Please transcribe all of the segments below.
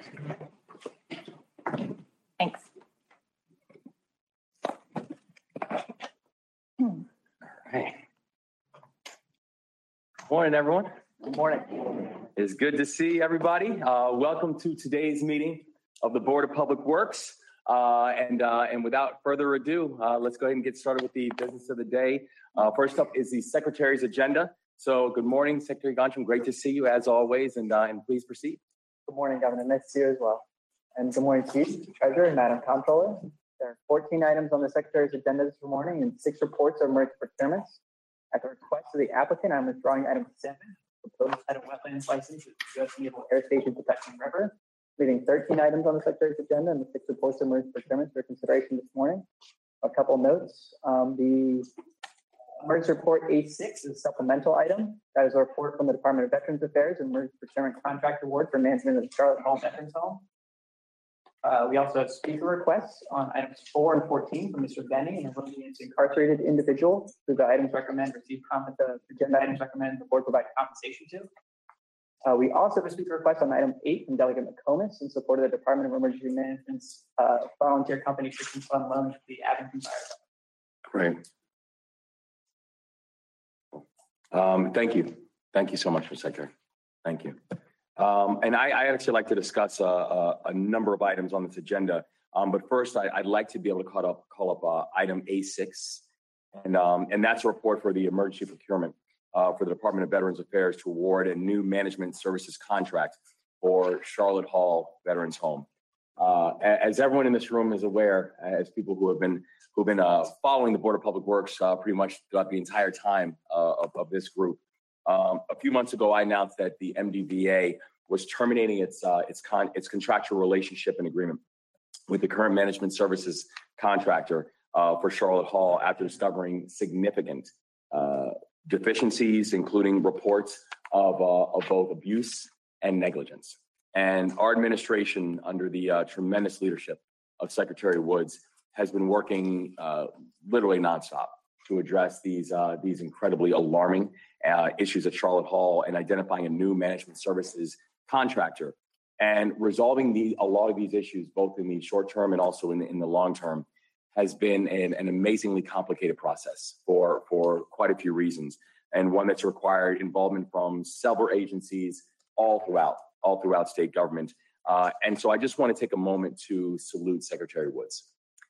Thanks. All right. Morning, everyone. Good morning. It's good to see everybody. Welcome to today's meeting of the Board of Public Works. And without further ado, let's go ahead and get started with the business of the day. First up is the Secretary's agenda. So good morning, Secretary Gontram. Great to see you as always, and please proceed. Good morning, Governor. Nice to see you as well. And good morning, Chief, Treasurer, and Madam Comptroller. There are 14 items on the Secretary's agenda this morning and 6 reports of emergency procurements. At the request of the applicant, I'm withdrawing item 7, proposed item wetlands license at the U.S. Naval Air Station Protection River, leaving 13 items on the Secretary's agenda and the 6 reports of emergency procurements for consideration this morning. A couple notes. The emergency report A6 is a supplemental item. That is a report from the Department of Veterans Affairs and emergency procurement contract award for management of the Charlotte Hall Veterans Home. We also have speaker requests on items 4 and 14 from Mr. Benny, an erroneous incarcerated individual who the items recommend receive the agenda items recommend the board provide compensation to. We also have a speaker request on item 8 from Delegate McComas in support of the Department of Emergency Management's volunteer company assistance fund loan to the Abington Fire Department. Great. Thank you. Thank you so much, Mr. Secretary. Thank you. And I actually like to discuss a number of items on this agenda. But first, I'd like to be able to call up item A6. And that's a report for the emergency procurement for the Department of Veterans Affairs to award a new management services contract for Charlotte Hall Veterans Home. As everyone in this room is aware, as people who've been following the Board of Public Works pretty much throughout the entire time of this group, a few months ago, I announced that the MDVA was terminating its contractual relationship and agreement with the current management services contractor for Charlotte Hall after discovering significant deficiencies, including reports of both abuse and negligence. And our administration, under the tremendous leadership of Secretary Woods, has been working literally nonstop to address these incredibly alarming issues at Charlotte Hall and identifying a new management services contractor and resolving a lot of these issues, both in the short term and also in the long term, has been an amazingly complicated process for quite a few reasons, and one that's required involvement from several agencies all throughout state government. And so I just want to take a moment to salute Secretary Woods.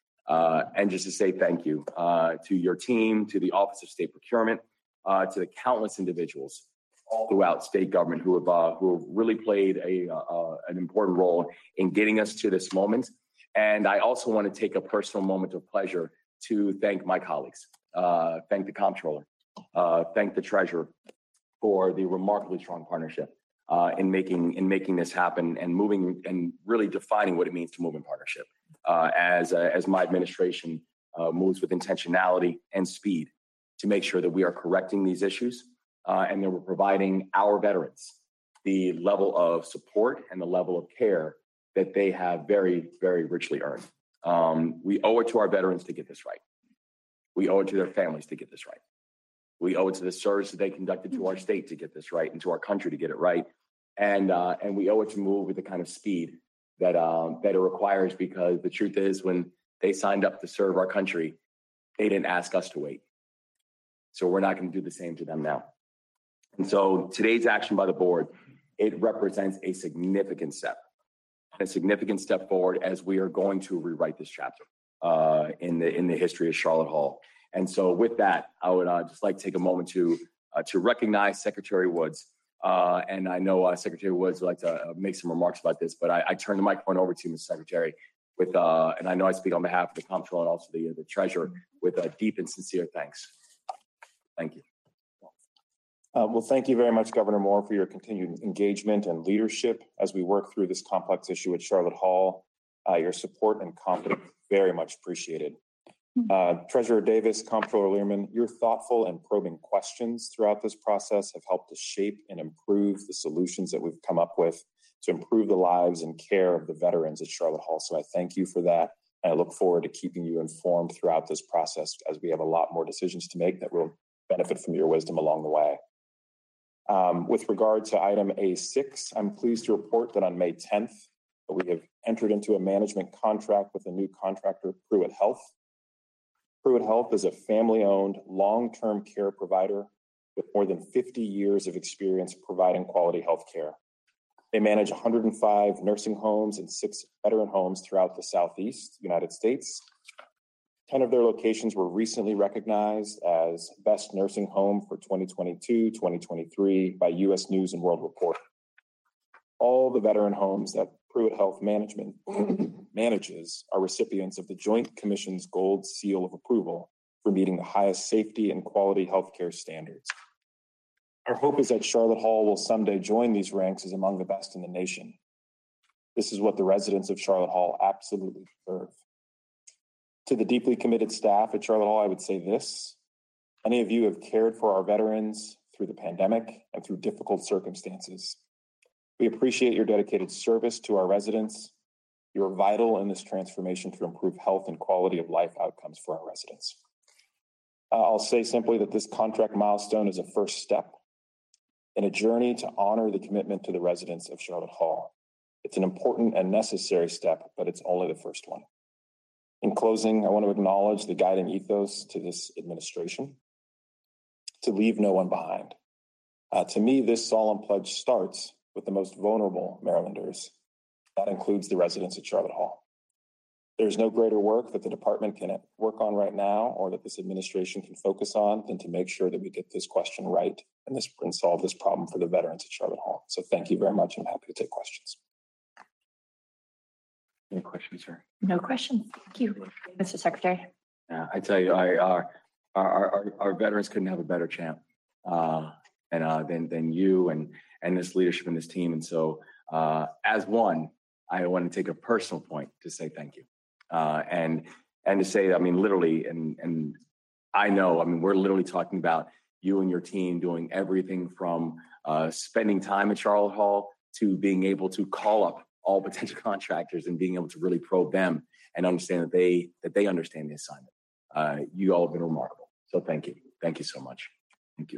And just to say thank you to your team, to the Office of State Procurement, to the countless individuals all throughout state government who have really played an important role in getting us to this moment. And I also want to take a personal moment of pleasure to thank my colleagues, thank the Comptroller, thank the Treasurer for the remarkably strong partnership in making this happen and moving and really defining what it means to move in partnership. As my administration moves with intentionality and speed to make sure that we are correcting these issues and that we're providing our veterans the level of support and the level of care that they have very, very richly earned. We owe it to our veterans to get this right. We owe it to their families to get this right. We owe it to the service that they conducted to our state to get this right and to our country to get it right. And we owe it to move with the kind of speed that it requires, because the truth is, when they signed up to serve our country, they didn't ask us to wait. So we're not going to do the same to them now. And so today's action by the board, it represents a significant step forward as we are going to rewrite this chapter in the history of Charlotte Hall. And so with that, I would just like to take a moment to recognize Secretary Woods. And I know Secretary Woods would like to make some remarks about this, but I turn the microphone over to you, Mr. Secretary, with and I know I speak on behalf of the Comptroller and also the Treasurer, with deep and sincere thanks. Thank you. Well, thank you very much, Governor Moore, for your continued engagement and leadership as we work through this complex issue at Charlotte Hall. Your support and confidence very much appreciated. Treasurer Davis, Comptroller Learman, your thoughtful and probing questions throughout this process have helped to shape and improve the solutions that we've come up with to improve the lives and care of the veterans at Charlotte Hall. So I thank you for that. And I look forward to keeping you informed throughout this process, as we have a lot more decisions to make that will benefit from your wisdom along the way. With regard to item A6, I'm pleased to report that on May 10th, we have entered into a management contract with a new contractor, Pruitt Health. Pruitt Health is a family-owned, long-term care provider with more than 50 years of experience providing quality health care. They manage 105 nursing homes and 6 veteran homes throughout the Southeast United States. 10 of their locations were recently recognized as Best Nursing Home for 2022-2023 by U.S. News and World Report. All the veteran homes that Pruitt Health Management manages are recipients of the Joint Commission's Gold Seal of Approval for meeting the highest safety and quality healthcare standards. Our hope is that Charlotte Hall will someday join these ranks as among the best in the nation. This is what the residents of Charlotte Hall absolutely deserve. To the deeply committed staff at Charlotte Hall, I would say this: many of you have cared for our veterans through the pandemic and through difficult circumstances. We appreciate your dedicated service to our residents. You are vital in this transformation to improve health and quality of life outcomes for our residents. I'll say simply that this contract milestone is a first step in a journey to honor the commitment to the residents of Charlotte Hall. It's an important and necessary step, but it's only the first one. In closing, I want to acknowledge the guiding ethos to this administration: to leave no one behind. To me, this solemn pledge starts with the most vulnerable Marylanders. That includes the residents at Charlotte Hall. There's no greater work that the department can work on right now, or that this administration can focus on, than to make sure that we get this question right and solve this problem for the veterans at Charlotte Hall. So thank you very much. I'm happy to take questions. Any questions, sir? No questions. Thank you, Mr. Secretary. I tell you, our veterans couldn't have a better champ than you and this leadership and this team. And so, as one, I want to take a personal point to say thank you, and to say, I mean, literally, and I know, I mean, we're literally talking about you and your team doing everything from spending time at Charlotte Hall to being able to call up all potential contractors and being able to really probe them and understand that they understand the assignment. You all have been remarkable. So thank you. Thank you so much. Thank you.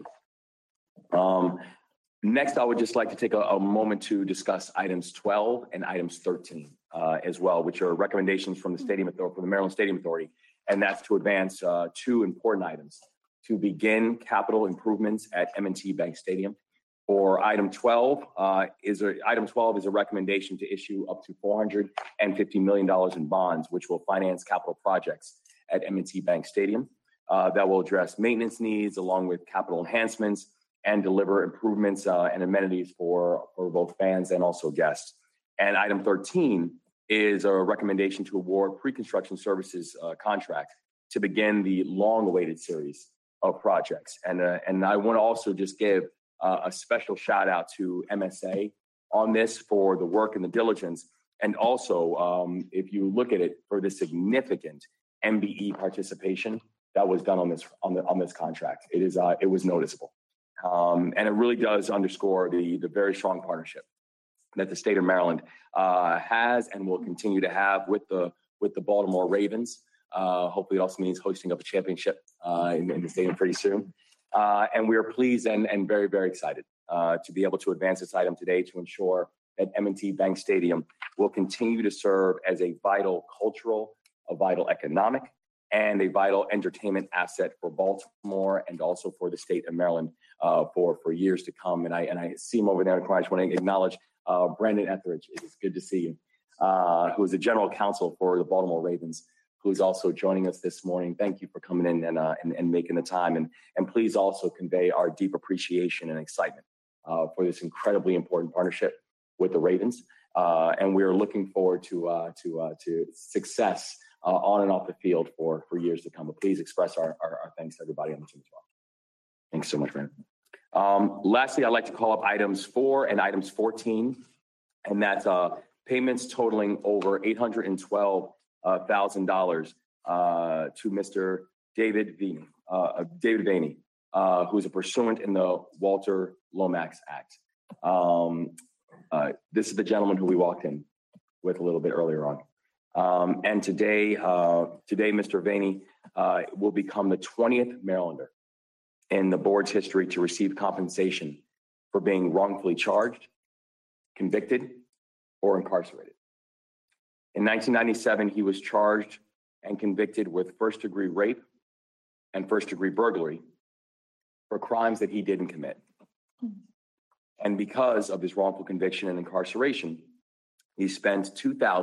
Next, I would just like to take a moment to discuss items 12 and items 13 as well, which are recommendations from the Maryland Stadium Authority. And that's to advance 2 important items: to begin capital improvements at M&T Bank Stadium. For item 12 is a recommendation to issue up to $450 million in bonds, which will finance capital projects at M&T Bank Stadium that will address maintenance needs along with capital enhancements and deliver improvements and amenities for both fans and also guests. And item 13 is a recommendation to award pre-construction services contract to begin the long-awaited series of projects. And I want to also just give a special shout out to MSA on this for the work and the diligence. And also, if you look at it, for the significant MBE participation that was done on this contract, it was noticeable. And it really does underscore the very strong partnership that the state of Maryland has and will continue to have with the Baltimore Ravens. Hopefully, it also means hosting up a championship in the stadium pretty soon. And we are pleased and very, very excited to be able to advance this item today to ensure that M&T Bank Stadium will continue to serve as a vital cultural, a vital economic, and a vital entertainment asset for Baltimore and also for the state of Maryland for years to come. And I see him over there. I just want to acknowledge Brandon Etheridge. It is good to see you, who is the general counsel for the Baltimore Ravens, who's also joining us this morning. Thank you for coming in and making the time. And please also convey our deep appreciation and excitement for this incredibly important partnership with the Ravens. And we are looking forward to success on and off the field for years to come. But please express our thanks to everybody on the team as well. Thanks so much, Brandon. Lastly, I'd like to call up items 4 and items 14, and that's payments totaling over $812,000 to Mr. David Vaney, who is a pursuant in the Walter Lomax Act. This is the gentleman who we walked in with a little bit earlier on. And today, Mr. Vaney will become the 20th Marylander in the board's history to receive compensation for being wrongfully charged, convicted, or incarcerated. In 1997, he was charged and convicted with first-degree rape and first-degree burglary for crimes that he didn't commit. And because of his wrongful conviction and incarceration, he spent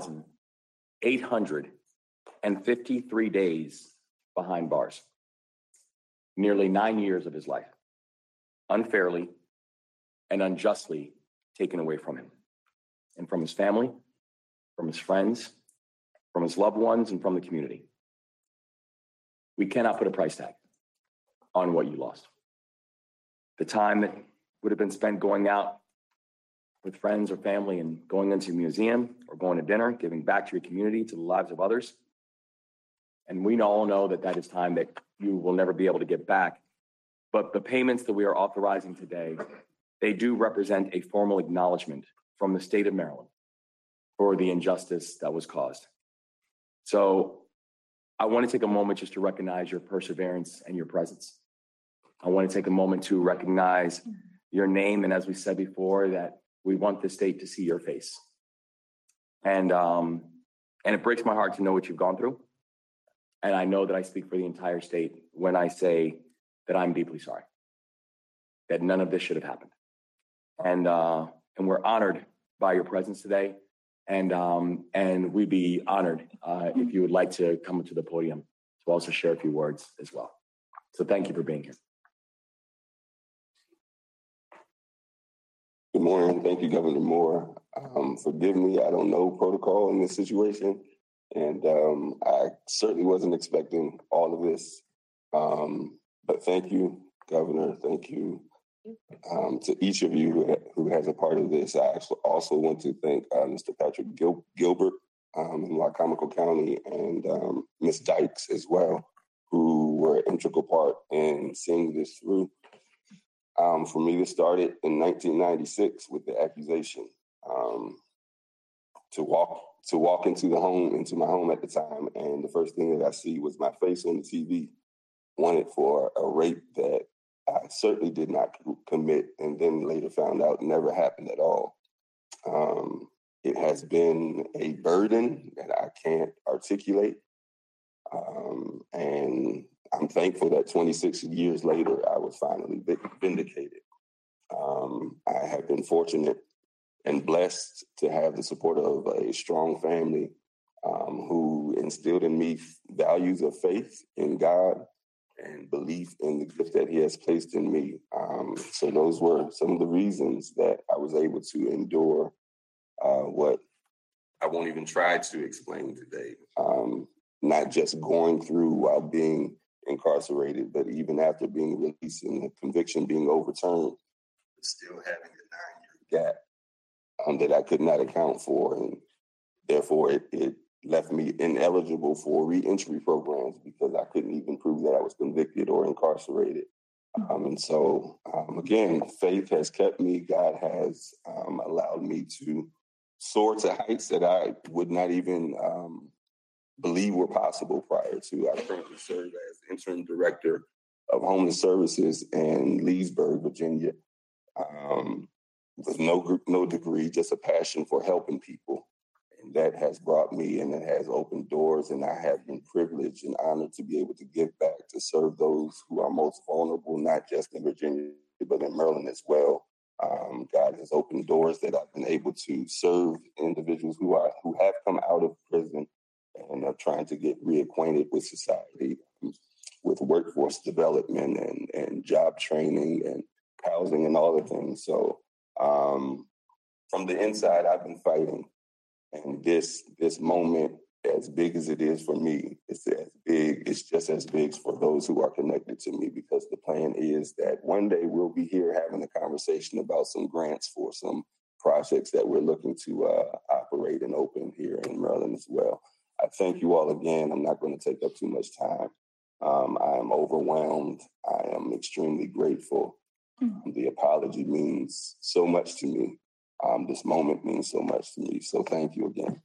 2,853 days behind bars, nearly 9 years of his life, unfairly and unjustly taken away from him and from his family, from his friends, from his loved ones, and from the community. We cannot put a price tag on what you lost. The time that would have been spent going out with friends or family and going into a museum or going to dinner, giving back to your community, to the lives of others. And we all know that that is time that you will never be able to get back. But the payments that we are authorizing today, they do represent a formal acknowledgement from the state of Maryland for the injustice that was caused. So I want to take a moment just to recognize your perseverance and your presence. I want to take a moment to recognize your name. And as we said before, that we want the state to see your face. And it breaks my heart to know what you've gone through. And I know that I speak for the entire state when I say that I'm deeply sorry, that none of this should have happened. And we're honored by your presence today. And we'd be honored if you would like to come to the podium to also share a few words as well. So thank you for being here. Good morning. Thank you, Governor Moore. Forgive me, I don't know protocol in this situation. And I certainly wasn't expecting all of this. But thank you, Governor. Thank you to each of you who has a part of this. I also want to thank Mr. Patrick Gilbert in Wycomico County and Ms. Dykes as well, who were an integral part in seeing this through. For me, this started in 1996 with the accusation to walk into my home at the time, and the first thing that I see was my face on the TV, wanted for a rape that I certainly did not commit, and then later found out never happened at all. It has been a burden that I can't articulate, and I'm thankful that 26 years later, I was finally vindicated. I have been fortunate and blessed to have the support of a strong family who instilled in me values of faith in God and belief in the gift that He has placed in me. So those were some of the reasons that I was able to endure what I won't even try to explain today. Not just going through while being incarcerated, but even after being released and the conviction being overturned, still having a 9-year gap that I could not account for. And therefore, it left me ineligible for reentry programs because I couldn't even prove that I was convicted or incarcerated. And so, again, faith has kept me. God has allowed me to soar to heights that I would not even believe were possible prior to. I currently serve as interim director of homeless services in Leesburg, Virginia, with no degree, just a passion for helping people. And that has brought me and it has opened doors, and I have been privileged and honored to be able to give back to serve those who are most vulnerable, not just in Virginia, but in Maryland as well. God has opened doors that I've been able to serve individuals who have come out of prison and are trying to get reacquainted with society, with workforce development and job training and housing and all the things. So from the inside, I've been fighting. And this moment, as big as it is for me, it's just as big for those who are connected to me, because the plan is that one day we'll be here having a conversation about some grants for some projects that we're looking to operate and open here in Maryland as well. I thank you all again. I'm not going to take up too much time. I am overwhelmed. I am extremely grateful. The apology means so much to me. This moment means so much to me. So thank you again.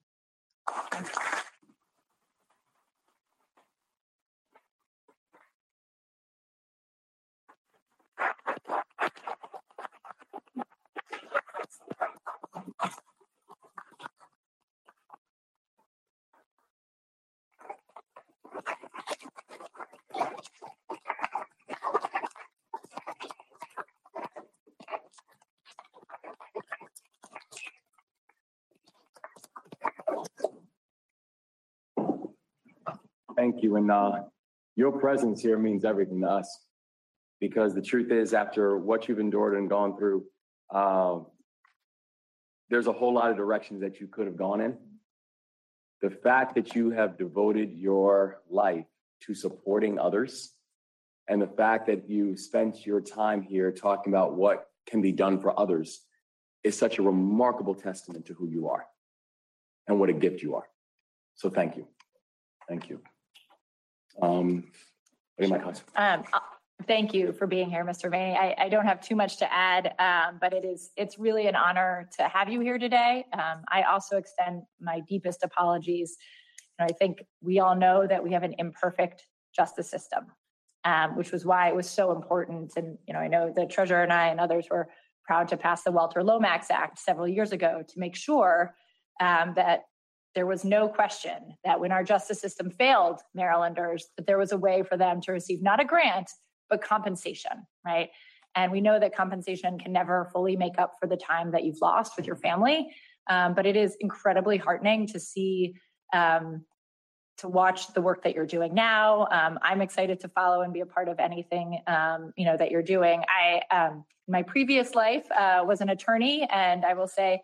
thank you. And your presence here means everything to us, because the truth is, after what you've endured and gone through, there's a whole lot of directions that you could have gone in. The fact that you have devoted your life to supporting others, and the fact that you spent your time here talking about what can be done for others, is such a remarkable testament to who you are and what a gift you are. So thank you. Thank you. What are my comments? Thank you for being here, Mr. Vaney. I don't have too much to add, but it's really an honor to have you here today. I also extend my deepest apologies. I think we all know that we have an imperfect justice system, which was why it was so important. And I know the treasurer and I and others were proud to pass the Walter Lomax Act several years ago to make sure that there was no question that when our justice system failed Marylanders, that there was a way for them to receive not a grant, but compensation, right? And we know that compensation can never fully make up for the time that you've lost with your family. But it is incredibly heartening to see, to watch the work that you're doing now. I'm excited to follow and be a part of anything, that you're doing. My previous life was an attorney, and I will say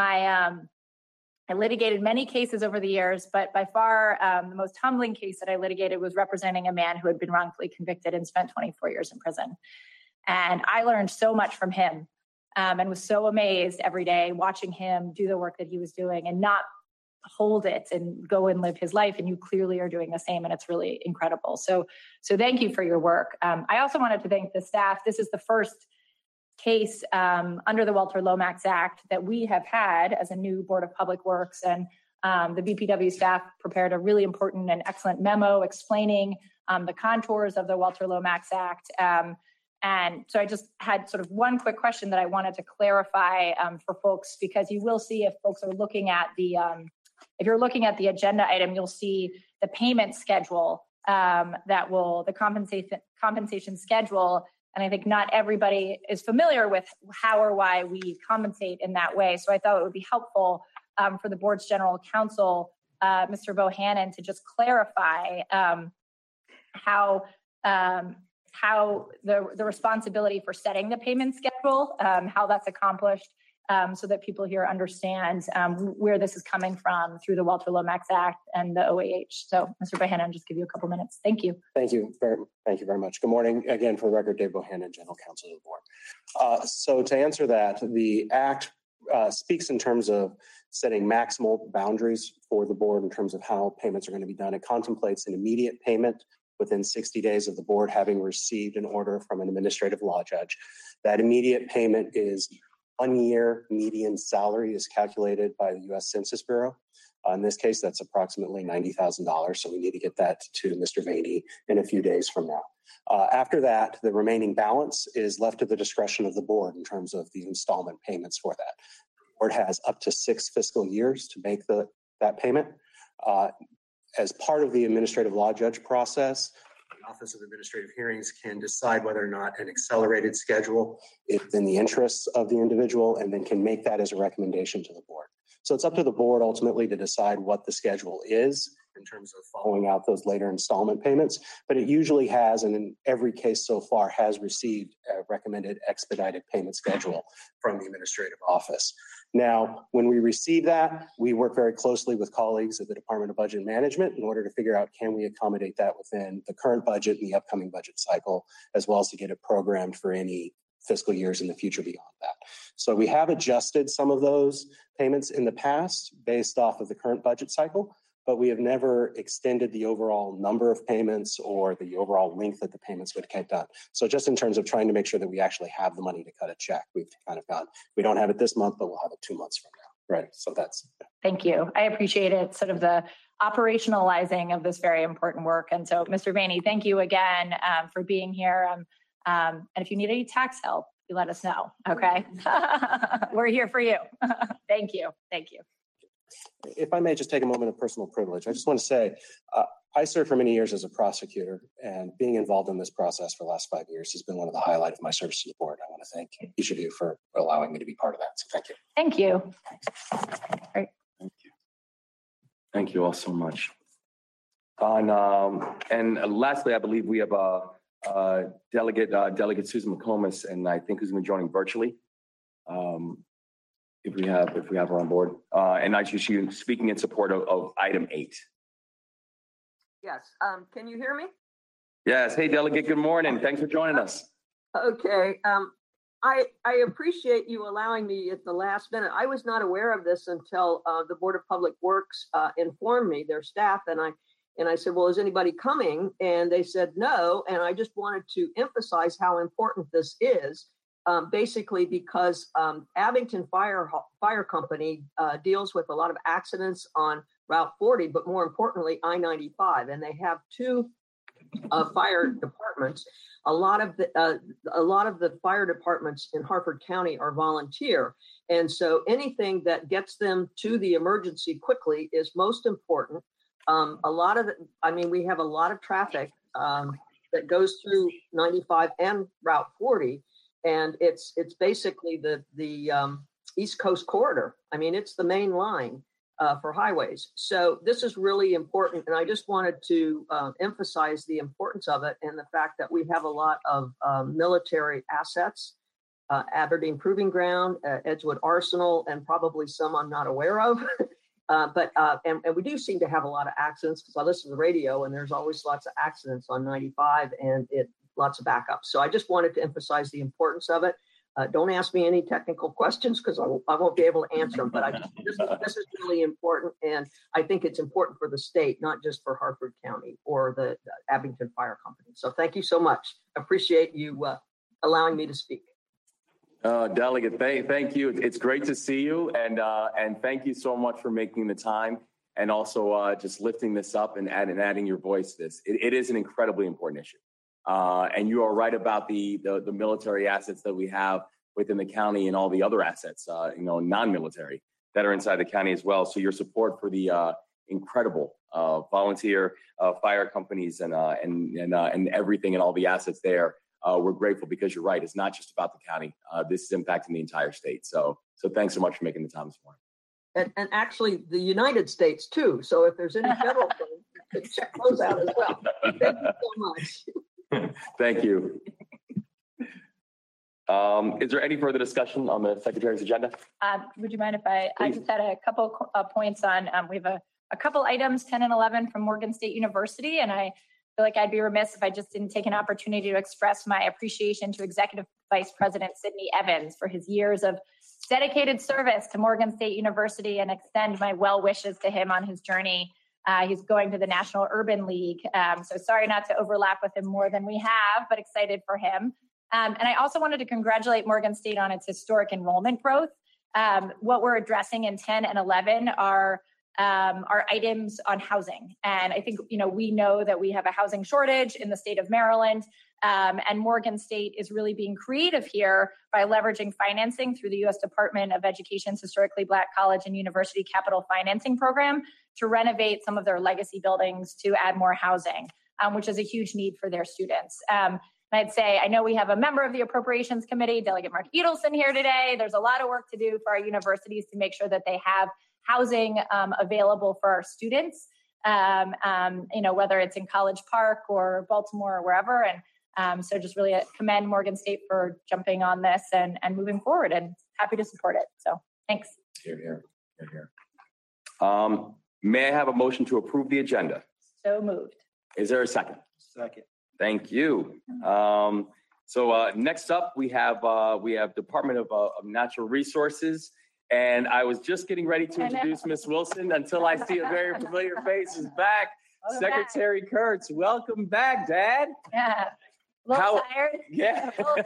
I litigated many cases over the years, but by far the most humbling case that I litigated was representing a man who had been wrongfully convicted and spent 24 years in prison. And I learned so much from him, and was so amazed every day watching him do the work that he was doing and not hold it and go and live his life. And you clearly are doing the same, and it's really incredible. So thank you for your work. I also wanted to thank the staff. This is the first case under the Walter Lomax Act that we have had as a new Board of Public Works, and the BPW staff prepared a really important and excellent memo explaining the contours of the Walter Lomax Act. And so I just had sort of one quick question that I wanted to clarify for folks, because you will see, if folks are looking at if you're looking at the agenda item, you'll see the payment schedule the compensation schedule. And I think not everybody is familiar with how or why we compensate in that way. So I thought it would be helpful for the board's general counsel, Mr. Bohannon, to just clarify how the responsibility for setting the payment schedule, how that's accomplished, so that people here understand where this is coming from through the Walter Lomax Act and the OAH. So, Mr. Bohannon, I'll just give you a couple minutes. Thank you. Thank you very much. Good morning. Again, for the record, Dave Bohannon, General Counsel of the Board. So to answer that, the Act speaks in terms of setting maximal boundaries for the board in terms of how payments are going to be done. It contemplates an immediate payment within 60 days of the board having received an order from an administrative law judge. That immediate payment is 1 year median salary is calculated by the U.S. Census Bureau. In this case, that's approximately $90,000. So we need to get that to Mr. Vaney in a few days from now. After that, the remaining balance is left to the discretion of the board in terms of the installment payments for that. The board has up to 6 fiscal years to make that payment. As part of the administrative law judge process, the Office of Administrative Hearings can decide whether or not an accelerated schedule is in the interests of the individual, and then can make that as a recommendation to the board. So it's up to the board ultimately to decide what the schedule is in terms of following out those later installment payments. But it usually has, and in every case so far, has received a recommended expedited payment schedule from the administrative office. Now, when we receive that, we work very closely with colleagues at the Department of Budget Management in order to figure out, can we accommodate that within the current budget and the upcoming budget cycle, as well as to get it programmed for any fiscal years in the future beyond that. So we have adjusted some of those payments in the past based off of the current budget cycle, but we have never extended the overall number of payments or the overall length that the payments would get done. So just in terms of trying to make sure that we actually have the money to cut a check, we've kind of gone, we don't have it this month, but we'll have it 2 months from now. Right. So that's. Thank you. I appreciate it. Sort of the operationalizing of this very important work. And so, Mr. Vaney, thank you again for being here. And if you need any tax help, you let us know. Okay. We're here for you. Thank you. Thank you. If I may just take a moment of personal privilege, I just want to say I served for many years as a prosecutor, and being involved in this process for the last 5 years has been one of the highlights of my service to the board. I want to thank each of you for allowing me to be part of that. So thank you. Thank you. Great. Thank you. Thank you all so much. And lastly, I believe we have Delegate Susan McComas, and I think who's going to be joining virtually. If we have her on board, and I she's speaking in support of item 8. Yes. Can you hear me? Yes. Hey, Delegate. Good morning. Thanks for joining us. Okay. I appreciate you allowing me at the last minute. I was not aware of this until the Board of Public Works informed me, their staff, and I said, well, is anybody coming? And they said no. And I just wanted to emphasize how important this is, basically because Abington Fire Company deals with a lot of accidents on Route 40, but more importantly, I-95, and they have 2 fire departments. A lot of the fire departments in Harford County are volunteer, and so anything that gets them to the emergency quickly is most important. We have a lot of traffic that goes through 95 and Route 40, and it's basically the East Coast corridor. I mean, it's the main line for highways. So this is really important, and I just wanted to emphasize the importance of it and the fact that we have a lot of military assets, Aberdeen Proving Ground, Edgewood Arsenal, and probably some I'm not aware of. But we do seem to have a lot of accidents because I listen to the radio, and there's always lots of accidents on 95 and lots of backups. So I just wanted to emphasize the importance of it. Don't ask me any technical questions because I won't be able to answer them. But this is really important, and I think it's important for the state, not just for Harford County or the Abington Fire Company. So thank you so much. Appreciate you allowing me to speak. Delegate, thank you. It's great to see you, and thank you so much for making the time and also just lifting this up and adding your voice to this. It is an incredibly important issue. And you are right about the military assets that we have within the county and all the other assets, non-military that are inside the county as well. So your support for the incredible volunteer fire companies and everything and all the assets there, we're grateful because you're right. It's not just about the county. This is impacting the entire state. So thanks so much for making the time this morning. And actually the United States too. So if there's any federal funds, check those out as well. Thank you so much. Thank you. Is there any further discussion on the Secretary's agenda? Would you mind if I just had a couple points on, we have a couple items, 10 and 11 from Morgan State University, and I feel like I'd be remiss if I just didn't take an opportunity to express my appreciation to Executive Vice President Sidney Evans for his years of dedicated service to Morgan State University and extend my well wishes to him on his journey. He's going to the National Urban League. So sorry not to overlap with him more than we have, but excited for him. And I also wanted to congratulate Morgan State on its historic enrollment growth. What we're addressing in 10 and 11 are items on housing. And I think, we know that we have a housing shortage in the state of Maryland. And Morgan State is really being creative here by leveraging financing through the U.S. Department of Education's Historically Black College and University Capital Financing Program to renovate some of their legacy buildings to add more housing, which is a huge need for their students. And I'd say, I know we have a member of the Appropriations Committee, Delegate Mark Edelson, here today. There's a lot of work to do for our universities to make sure that they have housing available for our students, whether it's in College Park or Baltimore or wherever. And so just really commend Morgan State for jumping on this and moving forward, and happy to support it. So thanks. Hear, hear. May I have a motion to approve the agenda? So moved. Is there a second? Second. Thank you. So next up, we have Department of Natural Resources. And I was just getting ready to introduce Ms. Wilson until I see a very familiar face is back. Welcome Secretary back. Kurtz, welcome back, Dad. Yeah. A little tired. Yeah. A little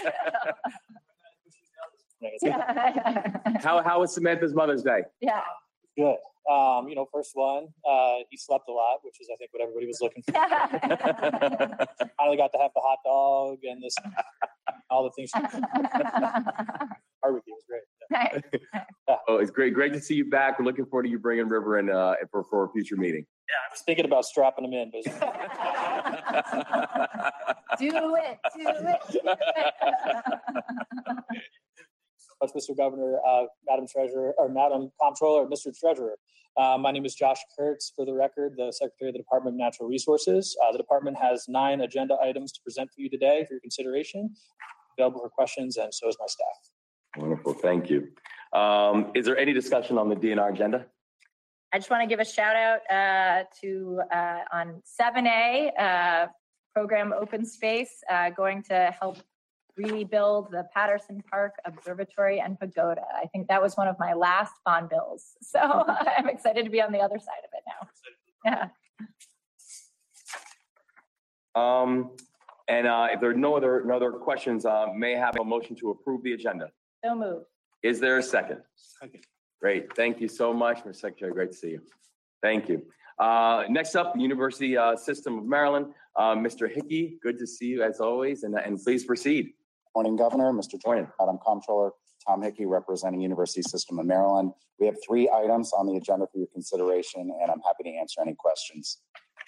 tired. How was Samantha's Mother's Day? Yeah. Good. First one, he slept a lot, which is, I think, what everybody was looking for. Finally got to have the hot dog and all the things. Barbecue was great. Yeah. Oh, it's great to see you back. We're looking forward to you bringing River in for a future meeting. Yeah, I was thinking about strapping him in. Do it. much, Mr. Governor, Madam Treasurer, or Madam Comptroller, Mr. Treasurer. My name is Josh Kurtz, for the record, the Secretary of the Department of Natural Resources. The department has 9 agenda items to present for you today for your consideration. Available for questions, and so is my staff. Wonderful, thank you. Is there any discussion on the DNR agenda? I just want to give a shout out to on 7A program Open Space, going to help rebuild the Patterson Park Observatory and Pagoda. I think that was one of my last bond bills. So I'm excited to be on the other side of it now. Yeah. If there are no other questions, may I have a motion to approve the agenda? So moved. Is there a second? Second. Great. Thank you so much, Mr. Secretary. Great to see you. Thank you. Next up, the University System of Maryland. Mr. Hickey, good to see you as always, and please proceed. Morning, Governor, Mr. Jordan, Madam Comptroller, Tom Hickey, representing University System of Maryland. We have 3 items on the agenda for your consideration, and I'm happy to answer any questions.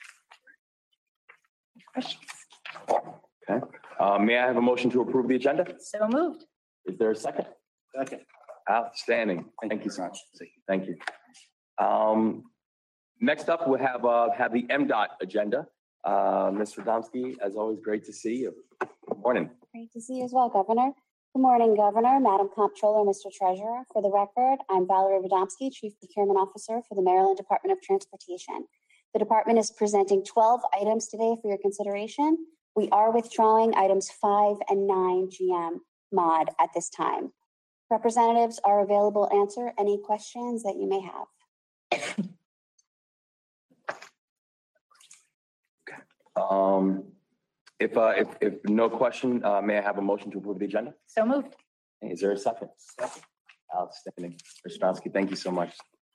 Okay. May I have a motion to approve the agenda? So moved. Is there a second? Second. Outstanding. Thank you so much. Thank you. Next up, we'll have the MDOT agenda. Ms. Radomski, as always, great to see you. Good morning. Great to see you as well, Governor. Good morning, Governor, Madam Comptroller, Mr. Treasurer. For the record, I'm Valerie Radomski, Chief Procurement Officer for the Maryland Department of Transportation. The department is presenting 12 items today for your consideration. We are withdrawing items 5 and 9 GM mod at this time. Representatives are available to answer any questions that you may have. If no question, may I have a motion to approve the agenda? So moved. Is there a second? Second. Outstanding. Mr. Radomski, thank you so much.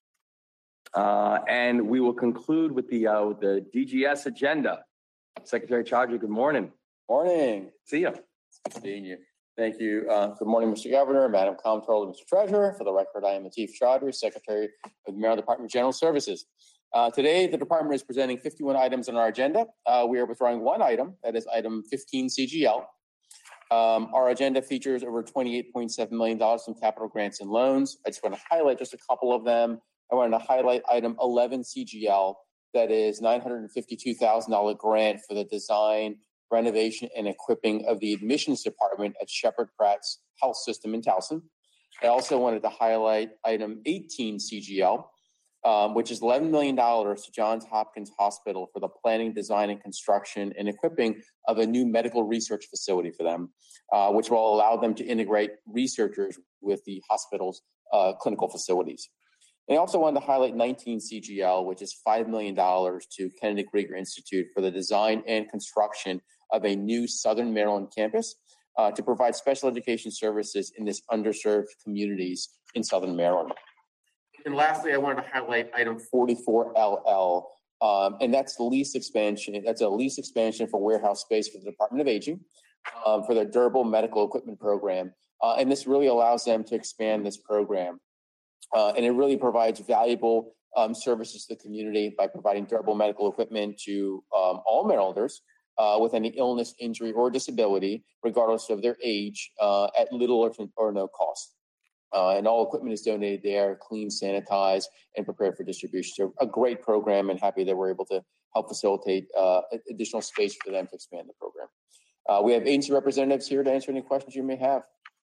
And we will conclude with the DGS agenda. Secretary Chaudhry, good morning. Morning. See you. Good seeing you. Thank you. Good morning, Mr. Governor, Madam Comptroller, Mr. Treasurer. For the record, I am Lateef Chaudhry, Secretary of the Maryland Department of General Services. Today, the department is presenting 51 items on our agenda. We are withdrawing 1 item, that is item 15 CGL. Our agenda features over $28.7 million in capital grants and loans. I just want to highlight just a couple of them. I wanted to highlight item 11 CGL, that is $952,000 grant for the design, renovation, and equipping of the admissions department at Sheppard Pratt's Health System in Towson. I also wanted to highlight item 18 CGL, which is $11 million to Johns Hopkins Hospital for the planning, design, and construction and equipping of a new medical research facility for them, which will allow them to integrate researchers with the hospital's clinical facilities. And I also wanted to highlight 19 CGL, which is $5 million to Kennedy Krieger Institute for the design and construction of a new Southern Maryland campus to provide special education services in this underserved communities in Southern Maryland. And lastly, I wanted to highlight item 44LL, and that's the lease expansion. That's a lease expansion for warehouse space for the Department of Aging for their durable medical equipment program. And this really allows them to expand this program. And it really provides valuable services to the community by providing durable medical equipment to all Marylanders with any illness, injury, or disability, regardless of their age, at little or no cost. And all equipment is donated there, clean, sanitized, and prepared for distribution. So a great program, and happy that we're able to help facilitate additional space for them to expand the program. We have agency representatives here to answer any questions you may have.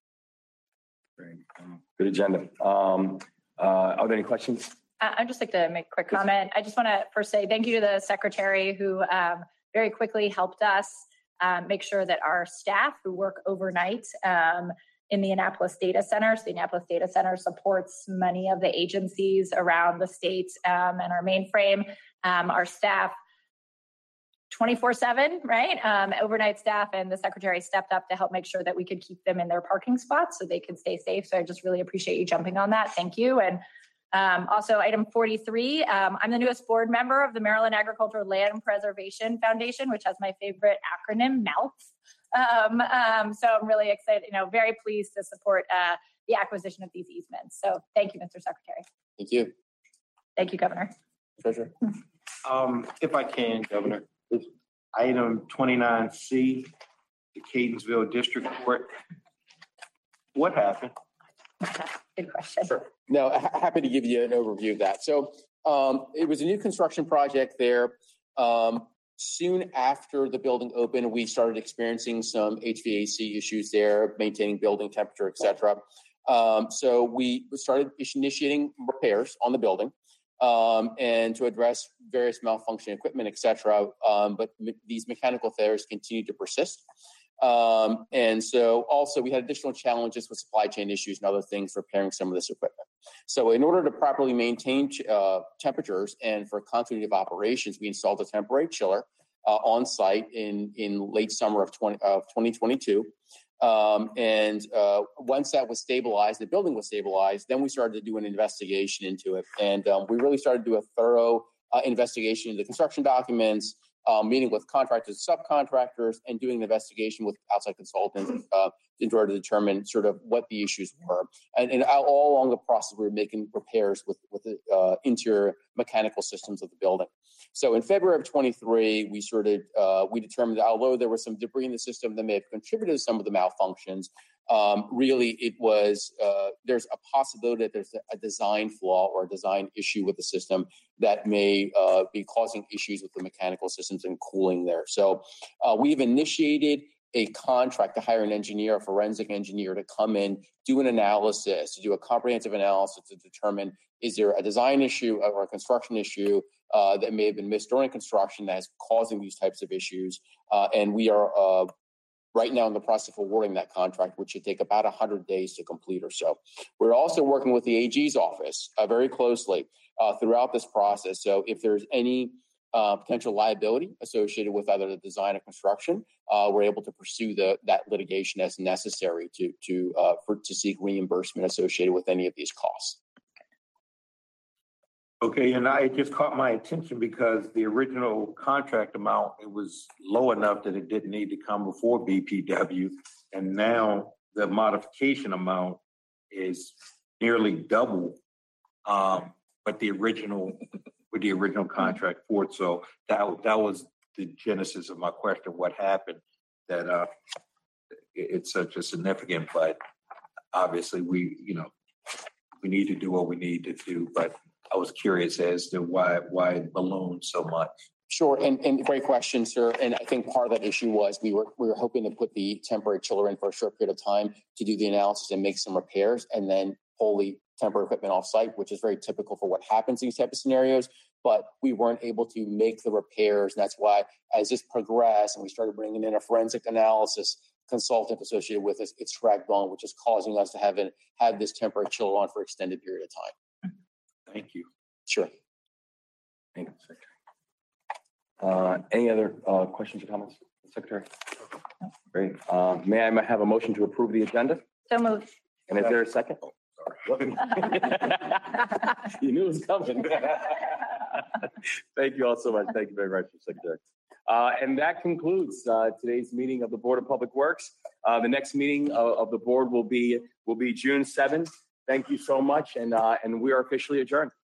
Great. Good agenda. Are there any questions? I'd just like to make a quick comment. I just want to first say thank you to the secretary who very quickly helped us make sure that our staff who work overnight in the Annapolis Data Center. So the Annapolis Data Center supports many of the agencies around the state and our mainframe. Our staff 24/7, right? Overnight staff, and the secretary stepped up to help make sure that we could keep them in their parking spots so they could stay safe. So I just really appreciate you jumping on that. Thank you. And also item 43, I'm the newest board member of the Maryland Agricultural Land Preservation Foundation, which has my favorite acronym, MALP. So I'm really excited, very pleased to support the acquisition of these easements. So thank you, Mr. Secretary. Thank you. Thank you, Governor. Treasurer. If I can, Governor, it's item 29C, the Catonsville District Court. What happened? Good question. Sure. No, happy to give you an overview of that. So it was a new construction project there. Soon after the building opened, we started experiencing some HVAC issues there, maintaining building temperature, et cetera. So we started initiating repairs on the building and to address various malfunctioning equipment, et cetera. But these mechanical failures continued to persist. And so also we had additional challenges with supply chain issues and other things repairing some of this equipment. So in order to properly maintain temperatures and for continuity of operations, we installed a temporary chiller on site in late summer of 2022. And once that was stabilized, the building was stabilized, then we started to do an investigation into it. And we really started to do a thorough investigation into the construction documents, meeting with contractors, subcontractors, and doing an investigation with outside consultants in order to determine sort of what the issues were. And all along the process, we were making repairs with the interior mechanical systems of the building. So in February of 23, we determined that although there was some debris in the system that may have contributed to some of the malfunctions, really it was, there's a possibility that there's a design flaw or a design issue with the system that may be causing issues with the mechanical systems and cooling there. So we've initiated a contract to hire an engineer, a forensic engineer, to come in, do an analysis, to do a comprehensive analysis to determine is there a design issue or a construction issue that may have been missed during construction that is causing these types of issues. And we are right now in the process of awarding that contract, which should take about 100 days to complete or so. We're also working with the AG's office very closely throughout this process. So if there's any potential liability associated with either the design or construction, we're able to pursue that litigation as necessary to seek reimbursement associated with any of these costs. Okay, and it just caught my attention because the original contract amount, it was low enough that it didn't need to come before BPW, and now the modification amount is nearly double, but the original contract for it. So that was the genesis of my question: what happened that it's such a significant? But obviously, we need to do what we need to do, but I was curious as to why it ballooned so much. Sure, and great question, sir. And I think part of that issue was we were hoping to put the temporary chiller in for a short period of time to do the analysis and make some repairs, and then pull the temporary equipment off site, which is very typical for what happens in these type of scenarios. But we weren't able to make the repairs, and that's why as this progressed and we started bringing in a forensic analysis consultant associated with us, it's dragged on, which is causing us to have this temporary chiller on for an extended period of time. Thank you. Sure. Thank you, Secretary. Any other questions or comments, Secretary? Great. May I have a motion to approve the agenda? So moved. And is there a second? You knew it was coming. Thank you all so much. Thank you very much, Secretary. And that concludes today's meeting of the Board of Public Works. The next meeting of the board will be June 7th. Thank you so much, and we are officially adjourned.